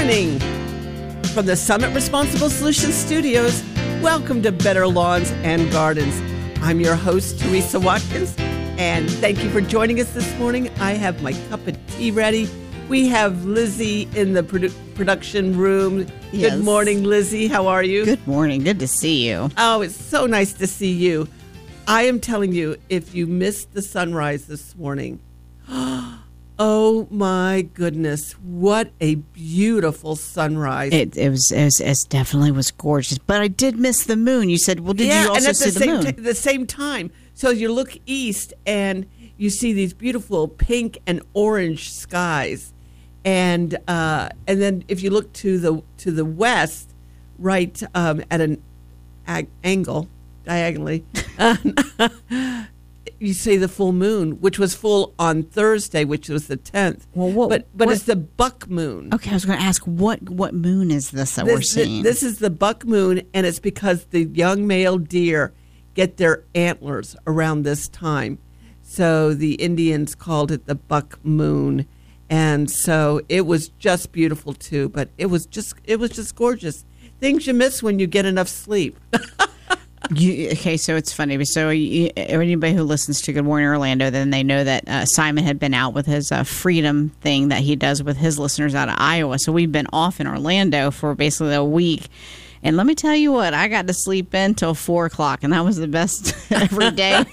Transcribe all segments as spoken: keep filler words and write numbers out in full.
morning. From the Summit Responsible Solutions Studios, welcome to Better Lawns and Gardens. I'm your host, Teresa Watkins, and thank you for joining us this morning. I have my cup of tea ready. We have Lizzie in the produ- production room. Yes. Good morning, Lizzie. How are you? Good morning. Good to see you. Oh, it's so nice to see you. I am telling you, if you missed the sunrise this morning, oh my goodness, what a beautiful sunrise. It, it was it, was it definitely was gorgeous, but I did miss the moon. You said, well, did yeah, you also and at see the, the same moon? T- the same time. So you look east and you see these beautiful pink and orange skies. And uh, and then if you look to the to the west, right um, at an ag- angle, diagonally, you see the full moon, which was full on Thursday, which was the tenth. Well, what, but but what, it's the buck moon. Okay, I was going to ask, what what moon is this that this, we're seeing? This is the buck moon, and it's because the young male deer get their antlers around this time. So the Indians called it the buck moon. And so it was just beautiful too, but it was just it was just gorgeous. Things you miss when you get enough sleep. You, okay, so it's funny. So you, anybody who listens to Good Morning Orlando, then they know that uh, Simon had been out with his uh, freedom thing that he does with his listeners out of Iowa. So we've been off in Orlando for basically a week. And let me tell you what, I got to sleep in till four o'clock, and that was the best every day.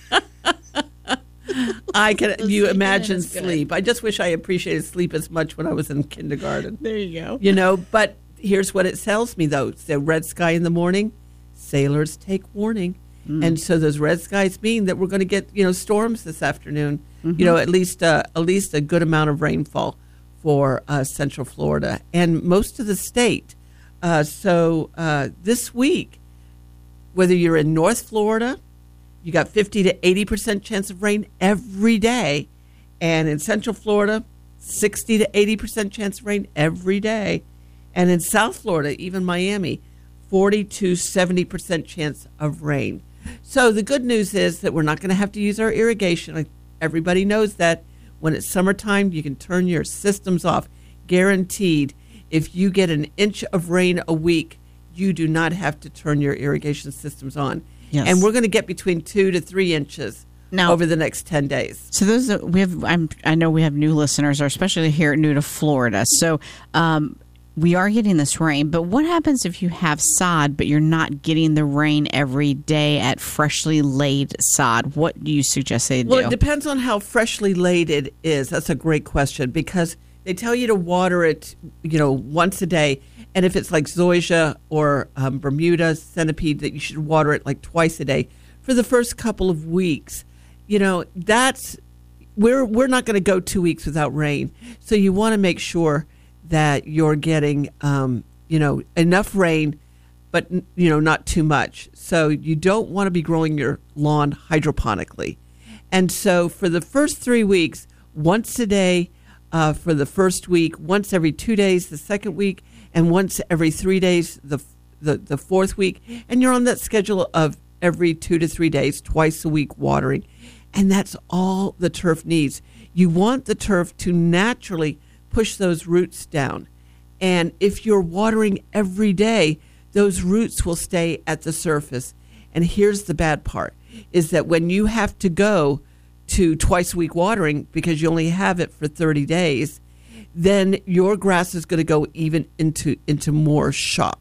I can. You imagine sleep. I just wish I appreciated sleep as much when I was in kindergarten. There you go. You know, but here's what it tells me, though. It's the red sky in the morning. Sailors take warning. Mm. And so those red skies mean that we're going to get, you know, storms this afternoon. Mm-hmm. You know, at least uh, at least a good amount of rainfall for uh, Central Florida and most of the state. Uh, so uh, this week, whether you're in North Florida, you got fifty to eighty percent chance of rain every day. And in Central Florida, sixty to eighty percent chance of rain every day. And in South Florida, even Miami, forty to seventy percent chance of rain. So the good news is that we're not going to have to use our irrigation. Like everybody knows that when it's summertime, you can turn your systems off. Guaranteed. If you get an inch of rain a week, you do not have to turn your irrigation systems on. Yes. And we're going to get between two to three inches now, over the next ten days. So those are, we have. I'm, I know we have new listeners, or especially here new to Florida. So um, we are getting this rain. But what happens if you have sod, but you're not getting the rain every day at freshly laid sod? What do you suggest they do? Well, it depends on how freshly laid it is. That's a great question because they tell you to water it, you know, once a day. And if it's like zoysia or um, Bermuda centipede, that you should water it like twice a day for the first couple of weeks. You know, that's we're we're not going to go two weeks without rain. So you want to make sure that you're getting, um, you know, enough rain, but you know, not too much. So you don't want to be growing your lawn hydroponically. And so for the first three weeks, once a day uh, for the first week, once every two days the second week. And once every three days, the, the the fourth week, and you're on that schedule of every two to three days, twice a week watering. And that's all the turf needs. You want the turf to naturally push those roots down. And if you're watering every day, those roots will stay at the surface. And here's the bad part, is that when you have to go to twice a week watering because you only have it for thirty days, then your grass is going to go even into into more shock.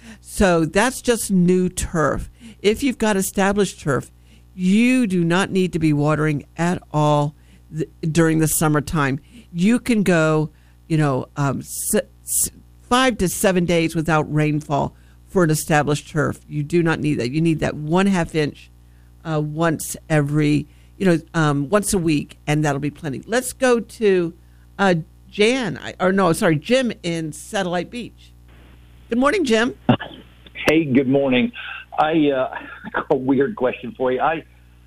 So that's just new turf. If you've got established turf, you do not need to be watering at all th- during the summertime. You can go, you know, um, s- s- five to seven days without rainfall for an established turf. You do not need that. You need that one half inch uh, once every, you know, um, once a week, and that'll be plenty. Let's go to uh, Jan, or no, sorry, Jim in Satellite Beach. Good morning, Jim. Hey, good morning. I uh, a weird question for you. I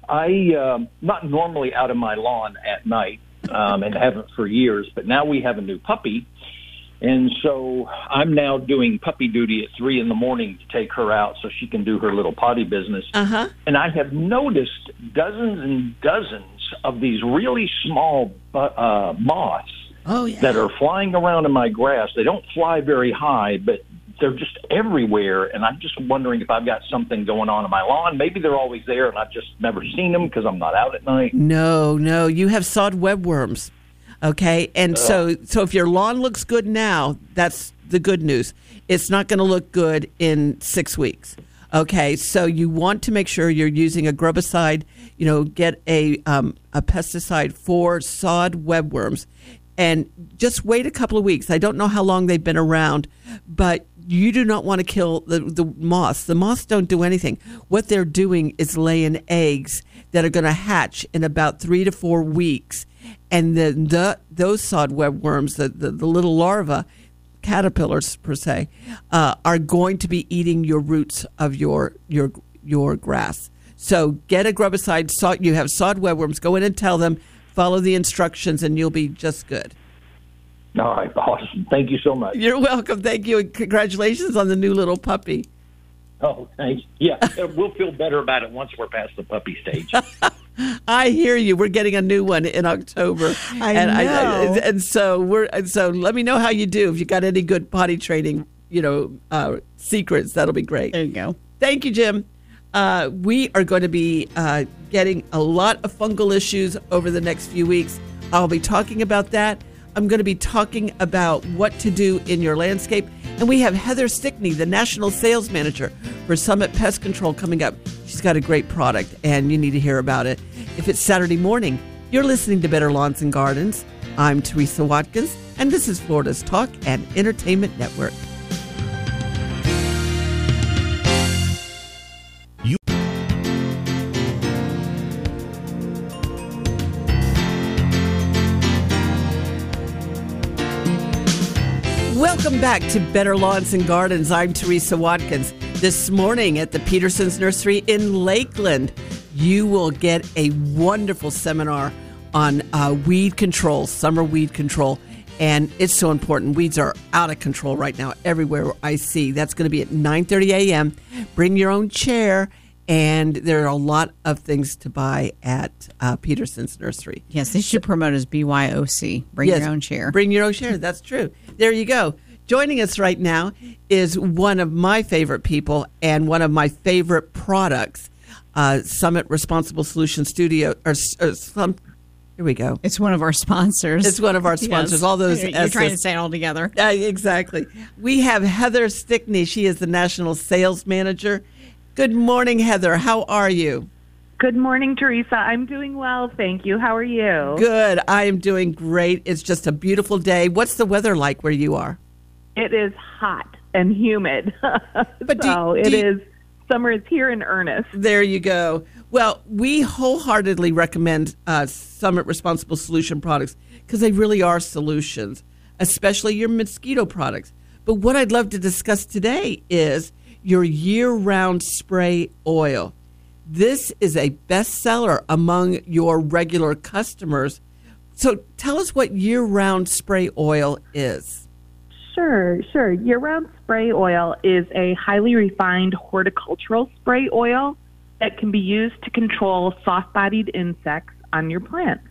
I um, not normally out of my lawn at night, um, and haven't for years. But now we have a new puppy, and so I'm now doing puppy duty at three in the morning to take her out so she can do her little potty business. Uh-huh. And I have noticed dozens and dozens of these really small uh, moths Oh, yeah. that are flying around in my grass. They don't fly very high, but they're just everywhere, and I'm just wondering if I've got something going on in my lawn. Maybe they're always there, and I've just never seen them because I'm not out at night. No, no, you have sod webworms, okay? And so so if your lawn looks good now, that's the good news. It's not going to look good in six weeks, okay? So you want to make sure you're using a grubicide, you know, get a, um, a pesticide for sod webworms, and just wait a couple of weeks. I don't know how long they've been around, but you do not want to kill the, the moths. The moths don't do anything. What they're doing is laying eggs that are going to hatch in about three to four weeks. And then the, those sod webworms, the, the, the little larvae, caterpillars per se, uh, are going to be eating your roots of your your your grass. So get a grubicide. Sod, you have sod webworms. Go in and tell them, follow the instructions, and you'll be just good. All right, awesome. Thank you so much. You're welcome. Thank you. And congratulations on the new little puppy. Oh, thanks. Yeah, we'll feel better about it once we're past the puppy stage. I hear you. We're getting a new one in October. I and know. I, and so we're and so let me know how you do. If you got any good potty training, you know, uh, secrets, that'll be great. There you go. Thank you, Jim. Uh, we are going to be uh, getting a lot of fungal issues over the next few weeks. I'll be talking about that. I'm going to be talking about what to do in your landscape. And we have Heather Stickney, the National Sales Manager for Summit Pest Control, coming up. She's got a great product, and you need to hear about it. If it's Saturday morning, you're listening to Better Lawns and Gardens. I'm Teresa Watkins, and this is Florida's Talk and Entertainment Network. Welcome back to Better Lawns and Gardens. I'm Teresa Watkins. This morning at the Peterson's Nursery in Lakeland, you will get a wonderful seminar on uh, weed control, summer weed control. And it's so important. Weeds are out of control right now everywhere I see. That's going to be at nine thirty a.m. Bring your own chair. And there are a lot of things to buy at uh, Peterson's Nursery. Yes, they should promote as B Y O C. Bring Yes, your own chair. Bring your own chair. That's true. There you go. Joining us right now is one of my favorite people and one of my favorite products, uh, Summit Responsible Solutions Studio. Or, or some, here we go. It's one of our sponsors. It's one of our sponsors. Yes. All those You're S's. trying to say it all together. Uh, exactly. We have Heather Stickney. She is the National Sales Manager. Good morning, Heather. How are you? Good morning, Teresa. I'm doing well, thank you. How are you? Good. I am doing great. It's just a beautiful day. What's the weather like where you are? It is hot and humid. But do- so do it you- is, summer is here in earnest. There you go. Well, we wholeheartedly recommend uh, Summit Responsible Solution products because they really are solutions, especially your mosquito products. But what I'd love to discuss today is your year-round spray oil. This is a bestseller among your regular customers. So tell us what year-round spray oil is. Sure, sure. Year-round spray oil is a highly refined horticultural spray oil that can be used to control soft-bodied insects on your plants.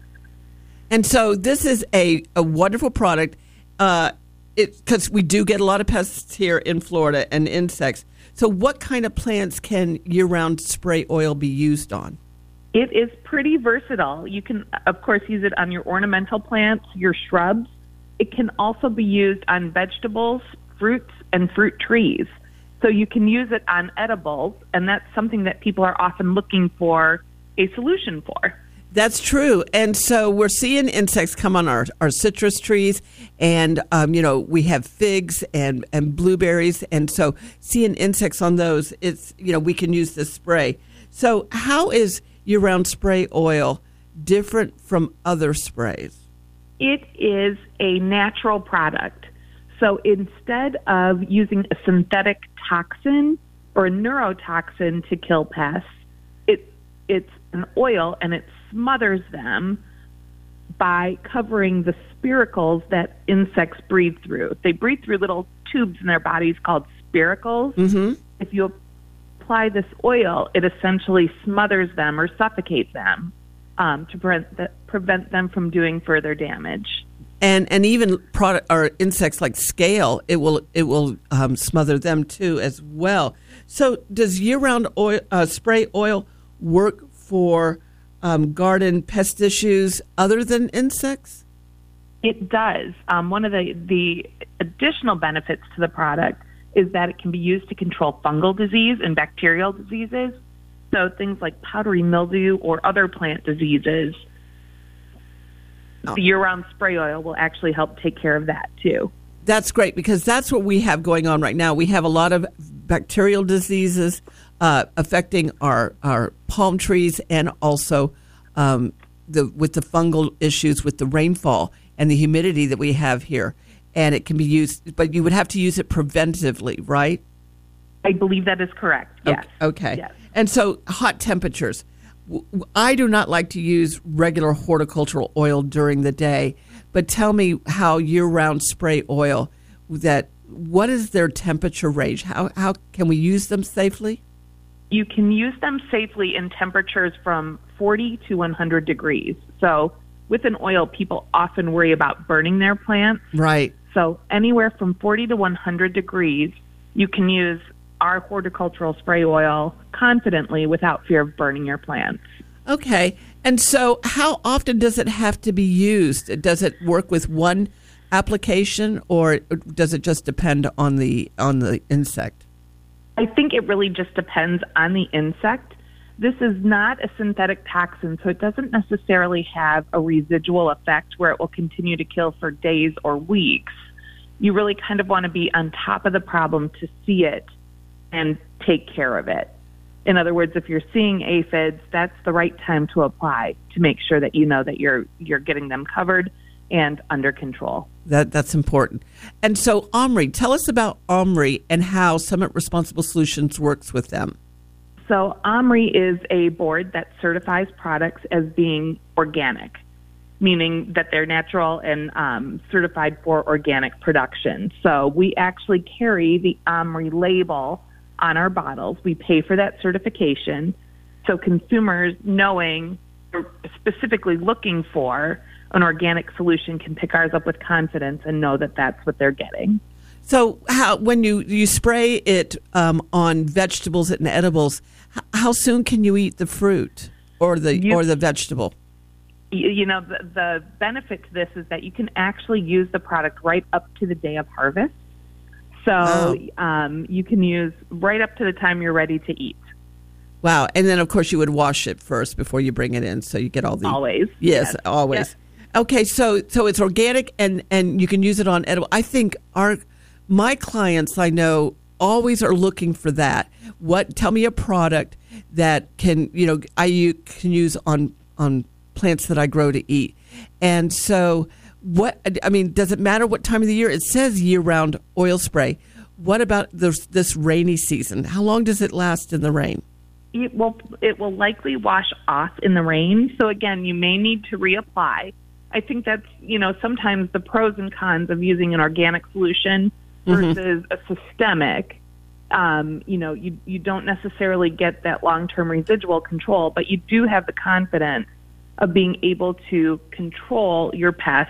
And so this is a, a wonderful product uh, because we do get a lot of pests here in Florida and insects. So what kind of plants can year-round spray oil be used on? It is pretty versatile. You can, of course, use it on your ornamental plants, your shrubs. It can also be used on vegetables, fruits, and fruit trees. So you can use it on edibles, and that's something that people are often looking for a solution for. That's true. And so we're seeing insects come on our, our citrus trees, and, um, you know, we have figs and, and blueberries. And so seeing insects on those, it's, you know, we can use this spray. So how is year-round spray oil different from other sprays? It is a natural product. So instead of using a synthetic toxin or a neurotoxin to kill pests, it, it's an oil, and it smothers them by covering the spiracles that insects breathe through. They breathe through little tubes in their bodies called spiracles. Mm-hmm. If you apply this oil, it essentially smothers them or suffocates them um, to prevent, the, prevent them from doing further damage. And and even product or insects like scale, it will it will um, smother them too as well. So does year-round oil uh, spray oil work for um, garden pest issues other than insects? It does. Um, one of the, the additional benefits to the product is that it can be used to control fungal disease and bacterial diseases. So things like powdery mildew or other plant diseases, the year-round spray oil will actually help take care of that too. That's great, because that's what we have going on right now. We have a lot of bacterial diseases uh, affecting our, our palm trees, and also um, the with the fungal issues with the rainfall and the humidity that we have here. And it can be used, but you would have to use it preventively, right? I believe that is correct, yes. Okay. Yes. And so hot temperatures. I do not like to use regular horticultural oil during the day, but tell me how year-round spray oil, that what is their temperature range? How how can we use them safely? You can use them safely in temperatures from forty to one hundred degrees. So with an oil, people often worry about burning their plants. Right. So anywhere from forty to one hundred degrees, you can use our horticultural spray oil confidently without fear of burning your plants. Okay. And so how often does it have to be used? Does it work with one application, or does it just depend on the on the insect? I think it really just depends on the insect. This is not a synthetic toxin, so it doesn't necessarily have a residual effect where it will continue to kill for days or weeks. You really kind of want to be on top of the problem to see it and take care of it. In other words, if you're seeing aphids, that's the right time to apply to make sure that you know that you're you're getting them covered and under control. That that's important. And so, Omri, tell us about Omri and how Summit Responsible Solutions works with them. So Omri is a board that certifies products as being organic, meaning that they're natural and um, certified for organic production. So we actually carry the Omri label on our bottles. We pay for that certification. So consumers, knowing or specifically looking for an organic solution, can pick ours up with confidence and know that that's what they're getting. So how when you, you spray it um, on vegetables and edibles, how soon can you eat the fruit or the You- or the vegetable? You, you know, the, the benefit to this is that you can actually use the product right up to the day of harvest. So Oh. um, you can use right up to the time you're ready to eat. Wow. And then, of course, you would wash it first before you bring it in, so you get all the... Always. Yes, Yes. always. Yes. Okay, so so it's organic, and, and you can use it on edible. I think our my clients, I know, always are looking for that. What? Tell me a product that can, you know, I u- can use on on plants that I grow to eat. And so... What I mean, does it matter what time of the year? It says year-round oil spray. What about this, this rainy season? How long does it last in the rain? It will, it will likely wash off in the rain. So again, you may need to reapply. I think that's, you know, sometimes the pros and cons of using an organic solution versus a systemic. Um, you know, you, you don't necessarily get that long-term residual control, but you do have the confidence of being able to control your pests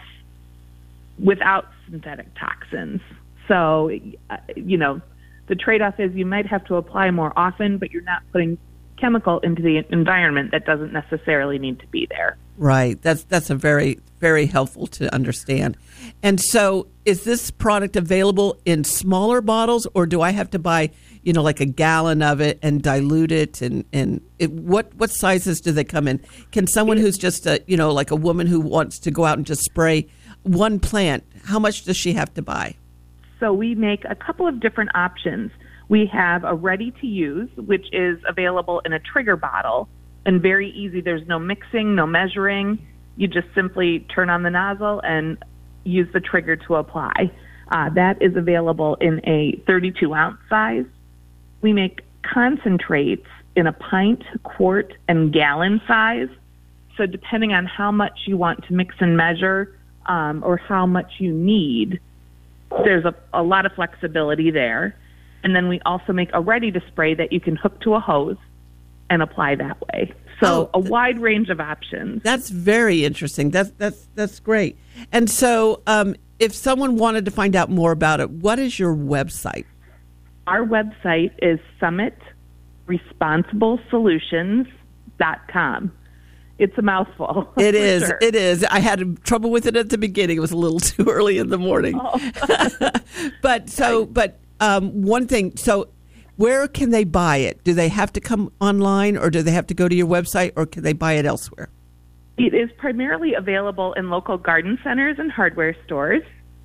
without synthetic toxins. So, uh, you know, the trade-off is you might have to apply more often, but you're not putting chemical into the environment that doesn't necessarily need to be there. Right. That's that's a very, very helpful to understand. And so is this product available in smaller bottles, or do I have to buy, you know, like a gallon of it and dilute it? And, and it, what, what sizes do they come in? Can someone who's just, a, you know, like a woman who wants to go out and just spray one plant, how much does she have to buy? So we make a couple of different options. We have a ready-to-use, which is available in a trigger bottle and very easy. There's no mixing, no measuring. You just simply turn on the nozzle and use the trigger to apply. Uh, that is available in a thirty-two ounce size. We make concentrates in a pint, quart, and gallon size. So depending on how much you want to mix and measure, Um, or how much you need, there's a, a lot of flexibility there. And then we also make a ready to spray that you can hook to a hose and apply that way. So Oh, a wide range of options. That's very interesting. That's that's that's great. And so, um, if someone wanted to find out more about it, what is your website? Our website is summit responsible solutions dot com. It's a mouthful. It for is. sure. It is. I had trouble with it at the beginning. It was a little too early in the morning. Oh. But so, but um, one thing. So, where can they buy it? Do they have to come online, or do they have to go to your website, or can they buy it elsewhere? It is primarily available in local garden centers and hardware stores,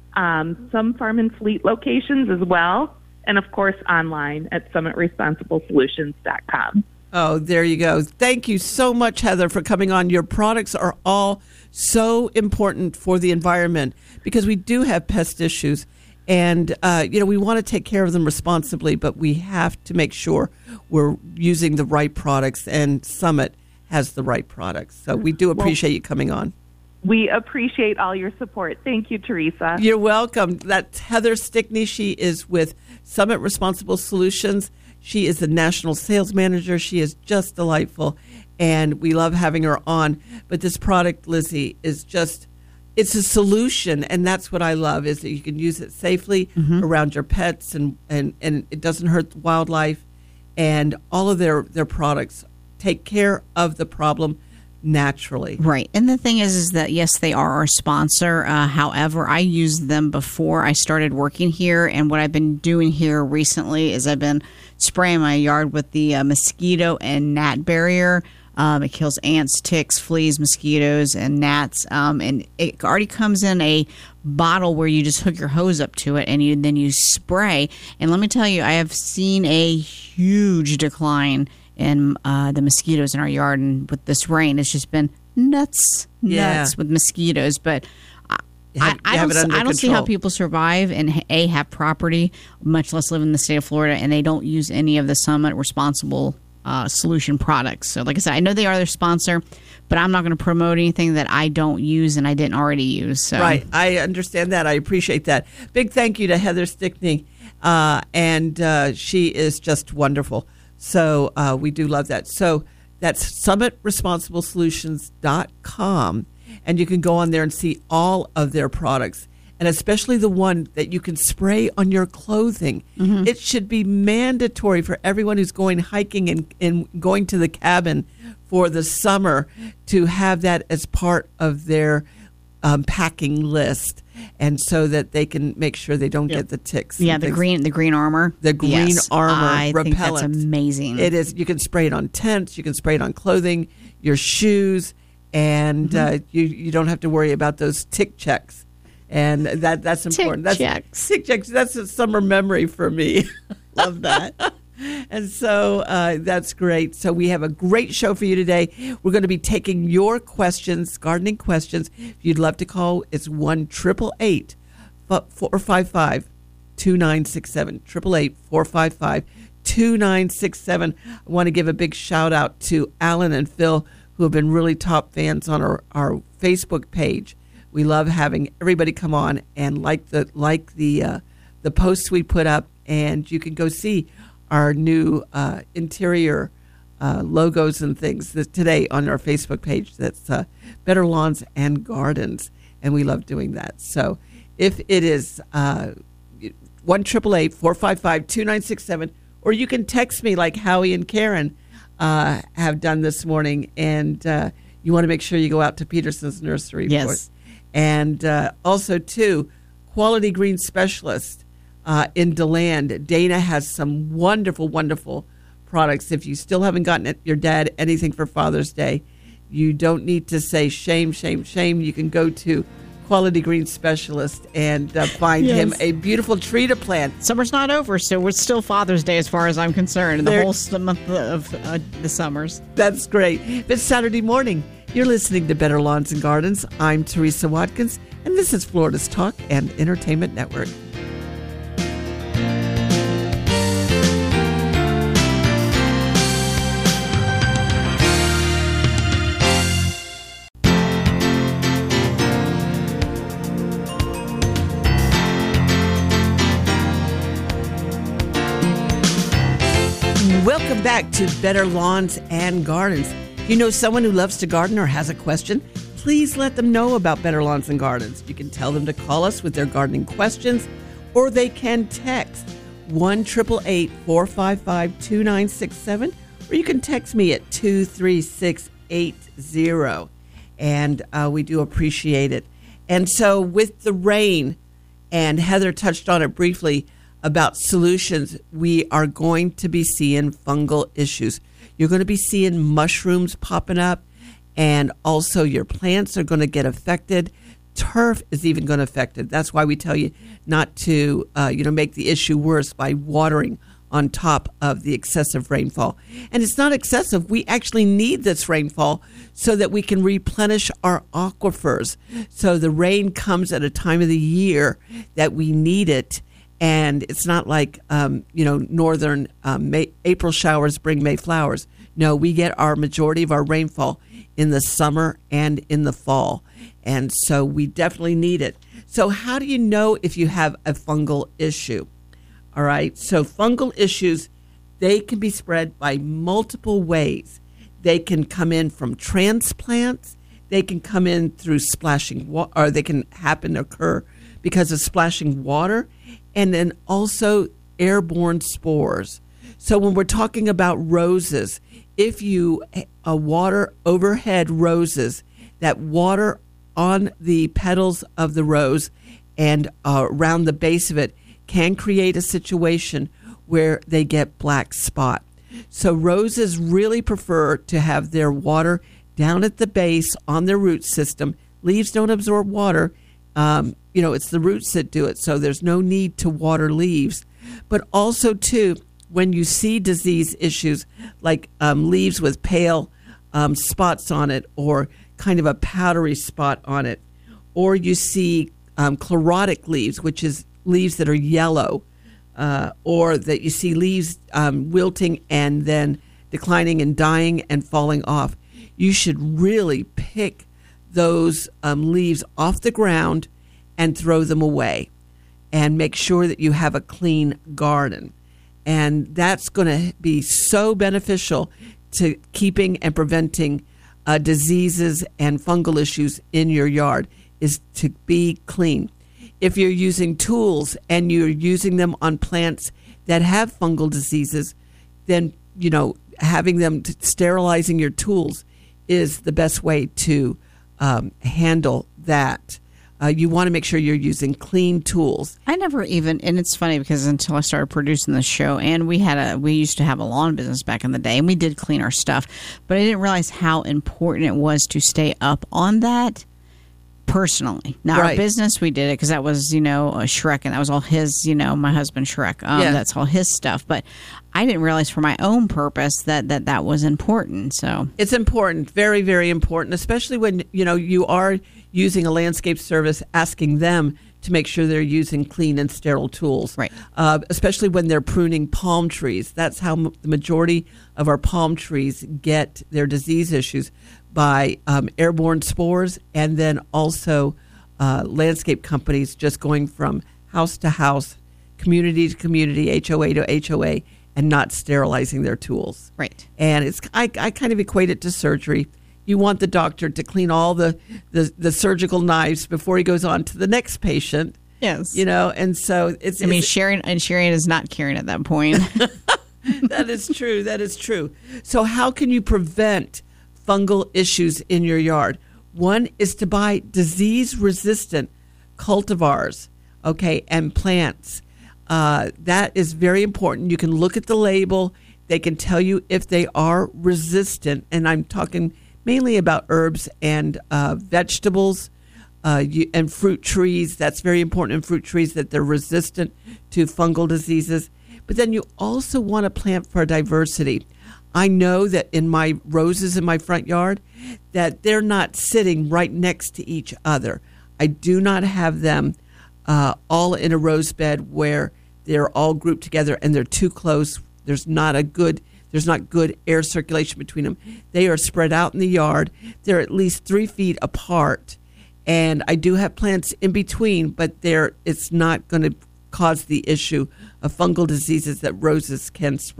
um, some farm and fleet locations as well, and of course online at summit responsible solutions dot com. Oh, there you go. Thank you so much, Heather, for coming on. Your products are all so important for the environment because we do have pest issues. And, uh, you know, we want to take care of them responsibly, but we have to make sure we're using the right products, and Summit has the right products. So we do appreciate you coming on. We appreciate all your support. Thank you, Teresa. You're welcome. That's Heather Stickney. She is with Summit Responsible Solutions. She is the national sales manager. She is just delightful, and we love having her on. But this product, Lizzie, is just, it's a solution, and that's what I love, is that you can use it safely mm-hmm. around your pets, and, and, and it doesn't hurt wildlife. And all of their, their products take care of the problem naturally. Right. And the thing is, is that, yes, they are our sponsor. Uh, however, I used them before I started working here. And what I've been doing here recently is I've been spraying my yard with the uh, mosquito and gnat barrier. Um, it kills ants, ticks, fleas, mosquitoes, and gnats. Um, and it already comes in a bottle where you just hook your hose up to it and you then you spray. And let me tell you, I have seen a huge decline in uh, the mosquitoes in our yard. And with this rain, it's just been nuts, nuts Yeah. with mosquitoes. But I, have- I, I you have don't, it under I don't see how control. people survive and A, have property, much less live in the state of Florida, and they don't use any of the Summit Responsible uh, Solution products. So like I said, I know they are their sponsor, but I'm not going to promote anything that I don't use and I didn't already use. So. Right. I understand that. I appreciate that. Big thank you to Heather Stickney. Uh, and uh, she is just wonderful. So uh, we do love that. So that's summit responsible solutions dot com. And you can go on there and see all of their products, and especially the one that you can spray on your clothing. Mm-hmm. It should be mandatory for everyone who's going hiking and, and going to the cabin for the summer to have that as part of their um, packing list, and so that they can make sure they don't Yep. get the ticks. Yeah, and the things. green, the green armor. The green Yes, armor I repellent. think that's amazing. It is. You can spray it on tents. You can spray it on clothing, your shoes, and Mm-hmm. uh, you you don't have to worry about those tick checks. And that that's important. That's checks. Tick checks. That's a summer memory for me. Love that. And so uh, that's great. So we have a great show for you today. We're going to be taking your questions, gardening questions. If you'd love to call, it's one triple eight four five five two nine six seven. Triple eight four five five two nine six seven. I want to give a big shout out to Alan and Phil, who have been really top fans on our, our Facebook page. We love having everybody come on and like the like the uh, the posts we put up, and you can go see our new uh, interior uh, logos and things that today on our Facebook page. That's uh, Better Lawns and Gardens, and we love doing that. So if it is uh, one triple eight four five five two nine six seven, or you can text me like Howie and Karen uh, have done this morning, and uh, you want to make sure you go out to Peterson's Nursery. Yes. Of course. And uh, also, too, Quality Green Specialist uh, in DeLand. Dana has some wonderful, wonderful products. If you still haven't gotten your dad anything for Father's Day, you don't need to say shame, shame, shame. You can go to Quality Green Specialist and uh, find Yes. him a beautiful tree to plant. Summer's not over, so it's still Father's Day as far as I'm concerned. The There- whole s- month of uh, the summers. That's great. It's Saturday morning. You're listening to Better Lawns and Gardens. I'm Teresa Watkins, and this is Florida's Talk and Entertainment Network. Welcome Welcome back to Better Lawns and Gardens. If you know someone who loves to garden or has a question, please let them know about Better Lawns and Gardens. You can tell them to call us with their gardening questions, or they can text one eight eight eight, four five five, two nine six seven, or you can text me at two three six eight zero. And uh, we do appreciate it. And so with the rain, and Heather touched on it briefly about solutions, we are going to be seeing fungal issues. You're going to be seeing mushrooms popping up, and also your plants are going to get affected. Turf is even going to affect it. That's why we tell you not to, uh, you know, make the issue worse by watering on top of the excessive rainfall. And it's not excessive. We actually need this rainfall so that we can replenish our aquifers. So the rain comes at a time of the year that we need it. And it's not like, um, you know, northern um, May, April showers bring May flowers. No, we get our majority of our rainfall in the summer and in the fall. And so we definitely need it. So how do you know if you have a fungal issue? All right. So fungal issues, they can be spread by multiple ways. They can come in from transplants. They can come in through splashing water, or they can happen to occur because of splashing water, and then also airborne spores. So when we're talking about roses, if you uh, water overhead roses, that water on the petals of the rose and uh, around the base of it can create a situation where they get black spot. So roses really prefer to have their water down at the base on their root system. Leaves don't absorb water. Um, you know, it's the roots that do it, so there's no need to water leaves. But also, too, when you see disease issues like um, leaves with pale um, spots on it, or kind of a powdery spot on it, or you see um, chlorotic leaves, which is leaves that are yellow, uh, or that you see leaves um, wilting and then declining and dying and falling off, you should really pick those um, leaves off the ground and throw them away, and make sure that you have a clean garden. And that's going to be so beneficial to keeping and preventing uh, diseases and fungal issues in your yard, is to be clean. If you're using tools and you're using them on plants that have fungal diseases, then, you know, having them, t- sterilizing your tools is the best way to um, handle that. Uh, you want to make sure you're using clean tools. I never even, and it's funny because until I started producing the show, and we had a, we used to have a lawn business back in the day, and we did clean our stuff, but I didn't realize how important it was to stay up on that personally. Not right. Our business, we did it because that was, you know, a Shrek, and that was all his, you know, my husband Shrek. Um, yeah. That's all his stuff. But I didn't realize for my own purpose that, that that was important. So it's important, very, very important, especially when, you know, you are using a landscape service, asking them to make sure they're using clean and sterile tools. Right. Uh, especially when they're pruning palm trees. That's how m- the majority of our palm trees get their disease issues, by um, airborne spores, and then also uh, landscape companies just going from house to house, community to community, H O A to H O A, and not sterilizing their tools. Right. And it's I, I kind of equate it to surgery. You want the doctor to clean all the, the, the surgical knives before he goes on to the next patient. Yes. You know, and so it's... I mean, it's, sharing and sharing is not caring at that point. That is true. That is true. So how can you prevent fungal issues in your yard? One is to buy disease-resistant cultivars, okay, and plants. Uh, that is very important. You can look at the label. They can tell you if they are resistant, and I'm talking mainly about herbs and uh, vegetables uh, you, and fruit trees. That's very important in fruit trees, that they're resistant to fungal diseases. But then you also want to plant for diversity. I know that in my roses in my front yard, that they're not sitting right next to each other. I do not have them uh, all in a rose bed where they're all grouped together and they're too close. There's not a good, there's not good air circulation between them. They are spread out in the yard. They're at least three feet apart. And I do have plants in between, but they're, it's not going to cause the issue of fungal diseases that roses can spread.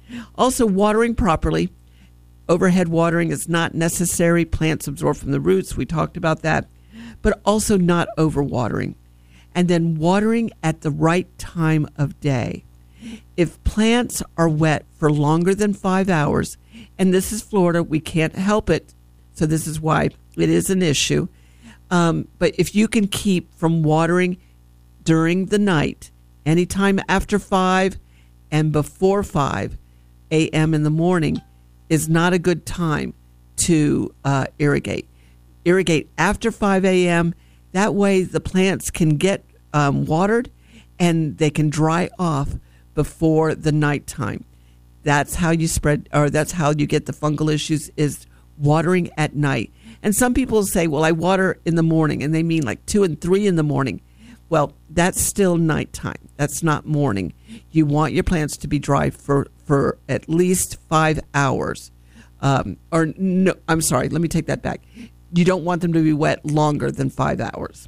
Also, watering properly. Overhead watering is not necessary. Plants absorb from the roots. We talked about that. But also not overwatering. And then watering at the right time of day. If plants are wet for longer than five hours, and this is Florida, we can't help it. So this is why it is an issue. Um, but if you can keep from watering during the night, anytime after five and before five a.m. in the morning is not a good time to uh, irrigate. Irrigate after five a.m. That way the plants can get um, watered and they can dry off before the nighttime. That's how you spread, or that's how you get the fungal issues, is watering at night. And some people say, well, I water in the morning, and they mean like two and three in the morning. Well, that's still nighttime. That's not morning. You want your plants to be dry for, for at least five hours. Um, or no, I'm sorry, let me take that back. You don't want them to be wet longer than five hours.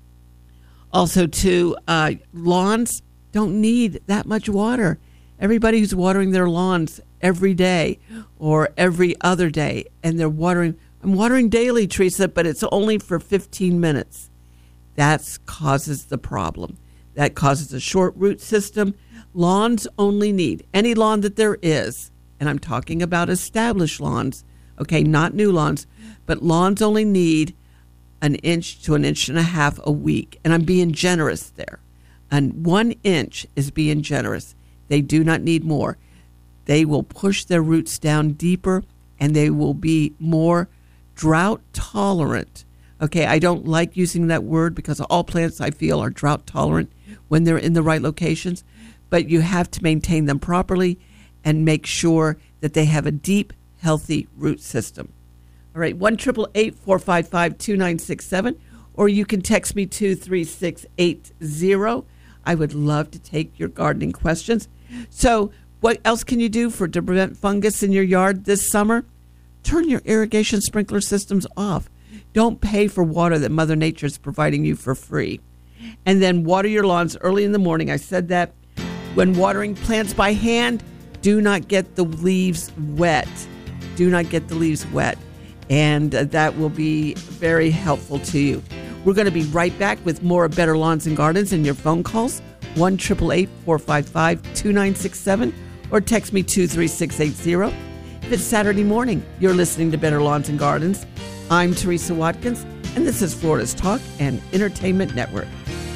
Also, too, uh, lawns don't need that much water. Everybody who's watering their lawns every day or every other day, and they're watering, I'm watering daily, Teresa, but it's only for fifteen minutes. That causes the problem. That causes a short root system. Lawns only need, any lawn that there is, and I'm talking about established lawns, okay, not new lawns, but lawns only need an inch to an inch and a half a week. And I'm being generous there. And one inch is being generous. They do not need more. They will push their roots down deeper, and they will be more drought tolerant. Okay, I don't like using that word because all plants, I feel, are drought tolerant when they're in the right locations. But you have to maintain them properly and make sure that they have a deep, healthy root system. All right, one eight eight eight, four five five, two nine six seven, or you can text me two three six eight zero. I would love to take your gardening questions. So what else can you do for to prevent fungus in your yard this summer? Turn your irrigation sprinkler systems off. Don't pay for water that Mother Nature is providing you for free. And then water your lawns early in the morning. I said that. When watering plants by hand, do not get the leaves wet. Do not get the leaves wet. And uh, that will be very helpful to you. We're going to be right back with more of Better Lawns and Gardens and your phone calls. one eight eight eight, four five five, two nine six seven or text me two three six eight zero. If it's Saturday morning, you're listening to Better Lawns and Gardens. I'm Teresa Watkins, and this is Florida's Talk and Entertainment Network.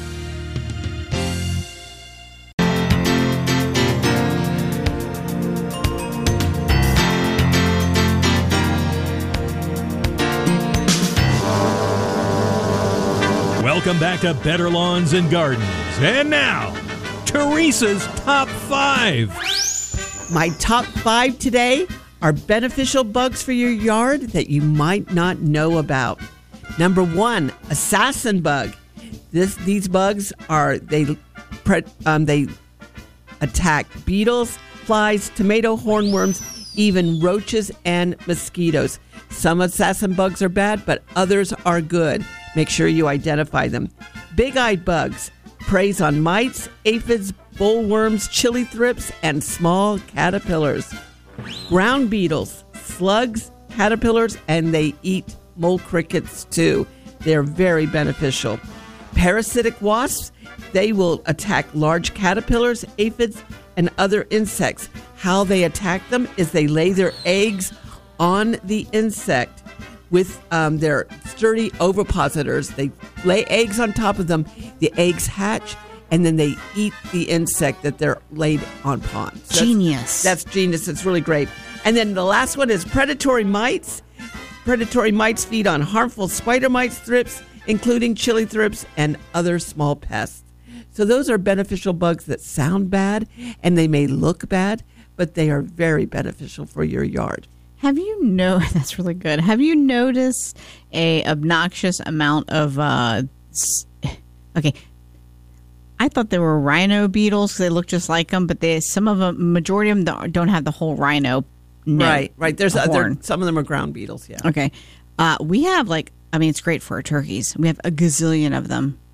Welcome back to Better Lawns and Gardens. And now, Teresa's Top five. My top five today are beneficial bugs for your yard that you might not know about. Number one, assassin bug. This these bugs are they um, they attack beetles, flies, tomato hornworms, even roaches and mosquitoes. Some assassin bugs are bad, but others are good. Make sure you identify them. Big-eyed bugs preys on mites, aphids, bollworms, chili thrips, and small caterpillars. Ground beetles, slugs, caterpillars, and they eat mole crickets too. They're very beneficial. Parasitic wasps, they will attack large caterpillars, aphids, and other insects. How they attack them is they lay their eggs on the insect with um, their sturdy ovipositors. They lay eggs on top of them. The eggs hatch, and then they eat the insect that they're laid upon. So Genius. That's, that's genius. It's really great. And then the last one is predatory mites. Predatory mites feed on harmful spider mites, thrips, including chili thrips and other small pests. So those are beneficial bugs that sound bad, and they may look bad, but they are very beneficial for your yard. Have you know that's really good? Have you noticed a obnoxious amount of uh, okay? I thought they were rhino beetles because they look just like them, but they some of them, majority of them don't have the whole rhino. No, right, right. There's a other, some of them are ground beetles. Yeah. Okay. Uh, we have like I mean, it's great for our turkeys. We have a gazillion of them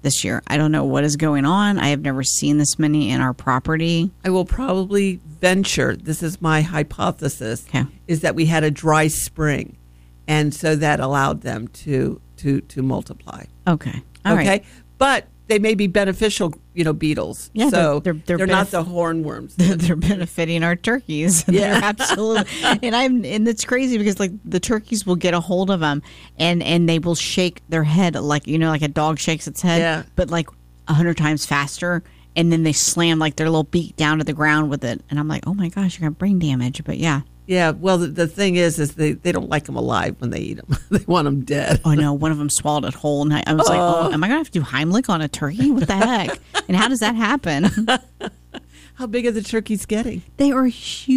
this year. I don't know what is going on. I have never seen this many in our property. I will probably venture, this is my hypothesis, Okay. is that we had a dry spring. And so that allowed them to to to multiply. Okay. All okay. right. But they may be beneficial, you know, beetles. Yeah, so they're- they're- they're not benef- the hornworms. They're benefiting our turkeys. Yeah. They're absolutely. And I'm and it's crazy because like the turkeys will get a hold of them and and they will shake their head like you know like a dog shakes its head, Yeah. but like a hundred times faster. And then they slam like their little beak down to the ground with it. And I'm like, oh my gosh, you're gonna have brain damage. But yeah. Yeah, well, the, the thing is, is they, they don't like them alive when they eat them. They want them dead. Oh no, one of them swallowed it whole, and I, I was like, "Oh, am I gonna have to do Heimlich on a turkey? What the heck? And how does that happen?" How big are the turkeys getting? They are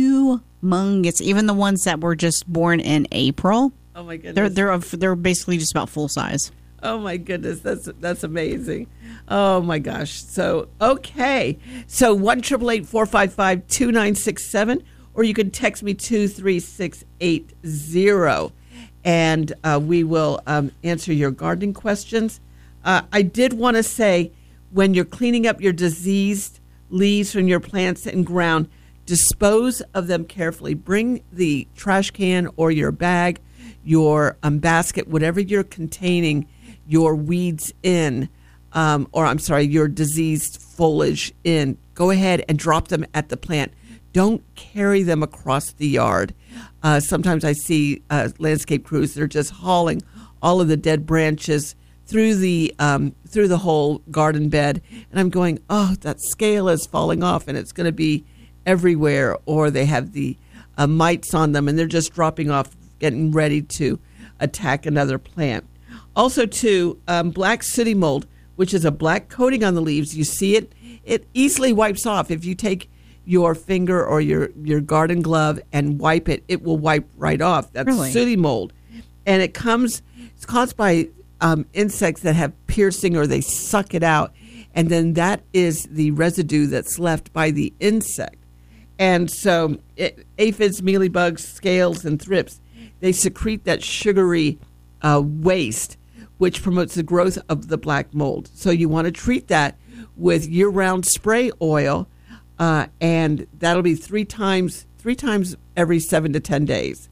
humongous. Even the ones that were just born in April, Oh my goodness! they're they're of- they're basically just about full size. Oh my goodness, that's that's amazing. Oh my gosh. So okay, so one triple eight four five five two nine six seven, or you can text me two three six eight zero, and uh, we will um, answer your gardening questions. Uh, I did want to say, when you're cleaning up your diseased leaves from your plants and ground, dispose of them carefully. Bring the trash can or your bag, your um, basket, whatever you're containing your weeds in, um, or I'm sorry, your diseased foliage in. Go ahead and drop them at the plant. Don't carry them across the yard. Uh, sometimes I see uh, landscape crews, they're just hauling all of the dead branches through the um, through the whole garden bed, and I'm going, oh, that scale is falling off, and it's going to be everywhere. Or they have the uh, mites on them, and they're just dropping off, getting ready to attack another plant. Also, too, um, black sooty mold, which is a black coating on the leaves. You see it; it easily wipes off. If you take your finger or your your garden glove and wipe it, it will wipe right off. That's Really? sooty mold, and it comes. It's caused by um, insects that have piercing, or they suck it out, and then that is the residue that's left by the insect. And so, it, aphids, mealybugs, scales, and thrips, they secrete that sugary uh, waste, which promotes the growth of the black mold. So you want to treat that with year-round spray oil, uh, and that'll be three times three times every seven to ten days.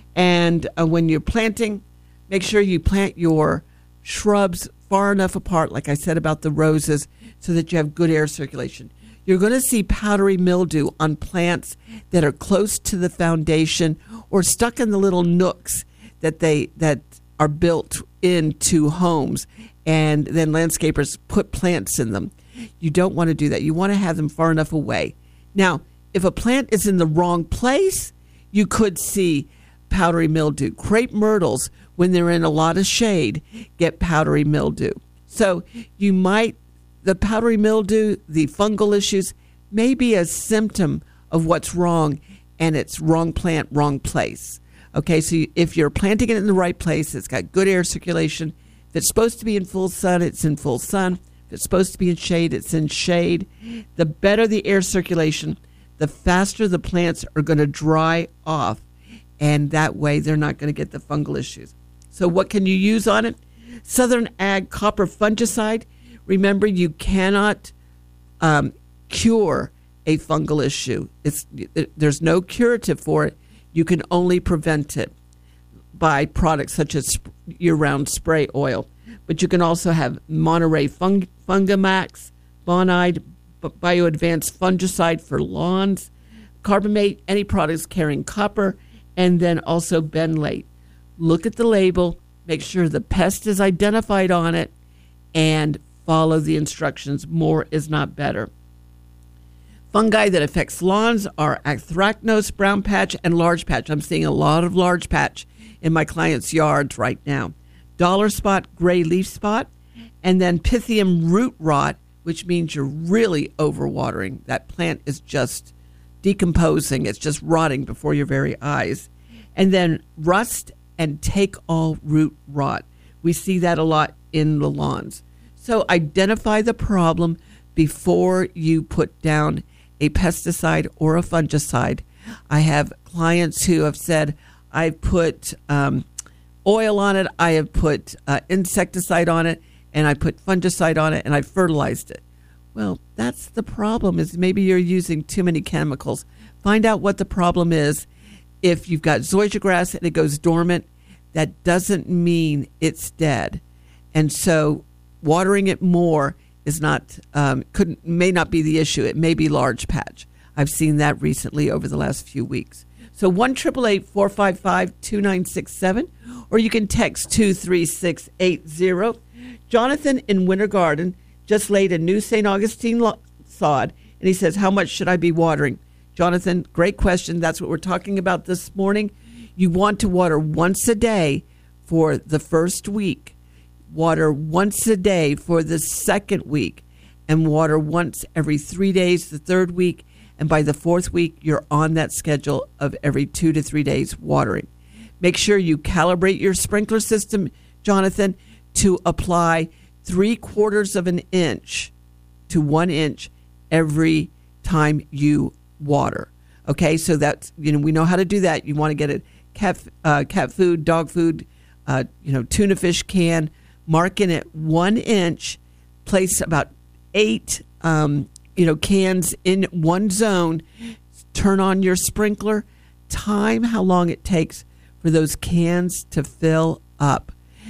And uh, when you're planting, make sure you plant your shrubs far enough apart, like I said about the roses, so that you have good air circulation. You're going to see powdery mildew on plants that are close to the foundation or stuck in the little nooks that they that are built into homes, and then landscapers put plants in them. You don't want to do that. You want to have them far enough away. Now, if a plant is in the wrong place, you could see powdery mildew. Crepe myrtles, when they're in a lot of shade, get powdery mildew. So you might, the powdery mildew, the fungal issues, may be a symptom of what's wrong, and it's wrong plant, wrong place. Okay, so if you're planting it in the right place, it's got good air circulation. If it's supposed to be in full sun, it's in full sun. If it's supposed to be in shade, it's in shade. The better the air circulation, the faster the plants are going to dry off, and that way they're not going to get the fungal issues. So what can you use on it? Southern Ag Copper Fungicide. Remember, you cannot um, cure a fungal issue. It's there's no curative for it. You can only prevent it by products such as year-round spray oil. But you can also have Monterey Fung- Fungamax, Bonide, Bioadvanced Fungicide for lawns, Carbamate, any products carrying copper, and then also Benlate. Look at the label, make sure the pest is identified on it, and follow the instructions. More is not better. Fungi that affects lawns are anthracnose, brown patch, and large patch. I'm seeing a lot of large patch in my clients' yards right now. Dollar spot, gray leaf spot, and then Pythium root rot, which means you're really overwatering. That plant is just decomposing. It's just rotting before your very eyes. And then rust and take all root rot. We see that a lot in the lawns. So identify the problem before you put down a pesticide or a fungicide. I have clients who have said, I've put um, oil on it, I have put uh, insecticide on it, and I put fungicide on it, and I fertilized it. Well, that's the problem, is maybe you're using too many chemicals. Find out what the problem is. If you've got zoysia grass and it goes dormant, that doesn't mean it's dead. And so watering it more is not, um, couldn't, may not be the issue. It may be large patch. I've seen that recently over the last few weeks. So one eight eight eight, four five five, two nine six seven, or you can text two three six eight zero. Jonathan in Winter Garden just laid a new Saint Augustine lo- sod, and he says, how much should I be watering? Jonathan, great question. That's what we're talking about this morning. You want to water once a day for the first week, water once a day for the second week, and water once every three days the third week. And by the fourth week, you're on that schedule of every two to three days watering. Make sure you calibrate your sprinkler system, Jonathan, to apply three quarters of an inch to one inch every time you water. Okay, so that's, you know, we know how to do that. You want to get a cat, uh, cat food, dog food, uh, you know, tuna fish can, mark in it one inch, place about eight um you know, cans in one zone, turn on your sprinkler, time how long it takes for those cans to fill up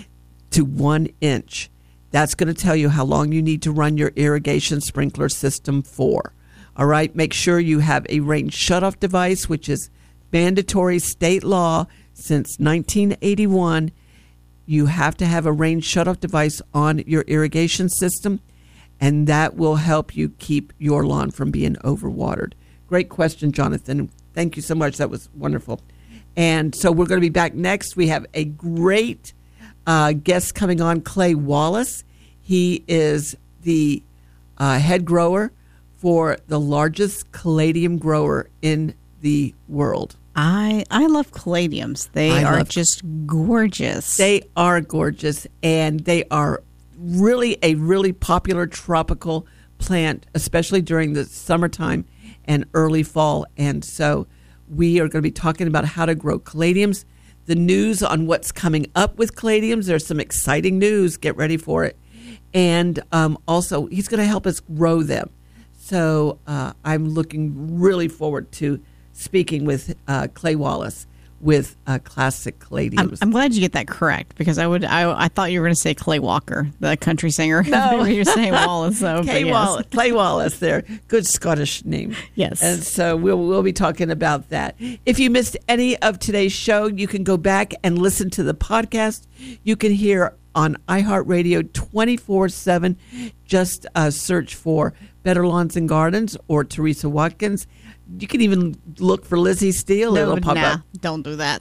to one inch. That's going to tell you how long you need to run your irrigation sprinkler system for. All right, make sure you have a range shutoff device, which is mandatory state law since nineteen eighty-one. You have to have a range shutoff device on your irrigation system, and that will help you keep your lawn from being overwatered. Great question, Jonathan. Thank you so much. That was wonderful. And so we're going to be back next. We have a great uh, guest coming on, Clay Wallace. He is the uh, head grower for the largest caladium grower in the world. I I love caladiums. They I are love- just gorgeous. They are gorgeous, and they are really a really popular tropical plant, especially during the summertime and early fall. And so we are going to be talking about how to grow caladiums, the news on what's coming up with caladiums. There's some exciting news. Get ready for it. And um, also, he's going to help us grow them. So uh, I'm looking really forward to speaking with uh, Clay Wallace with uh, classic caladiums. I'm, I'm glad you get that correct, because I would I, I thought you were going to say Clay Walker, the country singer. No. You're saying Wallace. So, Clay but yes. Wallace, Clay Wallace there. Good Scottish name. Yes. And so we'll, we'll be talking about that. If you missed any of today's show, you can go back and listen to the podcast. You can hear on iHeartRadio twenty-four seven. Just uh, search for Better Lawns and Gardens or Teresa Watkins. You can even look for Lizzie Steele. No, It'll pop nah, up. don't do that.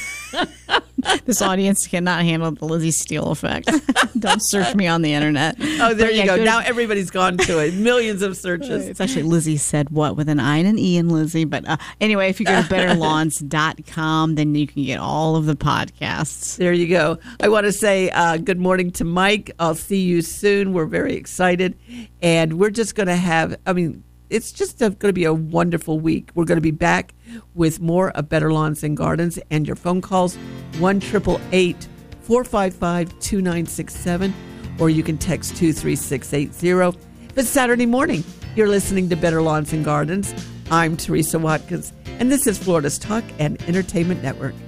This audience cannot handle the Lizzie Steele effect. Don't search me on the internet. Oh, there But you yeah, go. to- Now everybody's gone to it. Millions of searches. It's actually Lizzie Said What with an I and an E in Lizzie. But uh, anyway, if you go to better lawns dot com, then you can get all of the podcasts. There you go. I want to say uh, good morning to Mike. I'll see you soon. We're very excited. And we're just going to have, I mean, it's just going to be a wonderful week. We're going to be back with more of Better Lawns and Gardens, and your phone calls, one eight eight eight, four five five, two nine six seven, or you can text two three six eight zero. If it's Saturday morning, you're listening to Better Lawns and Gardens. I'm Teresa Watkins, and this is Florida's Talk and Entertainment Network.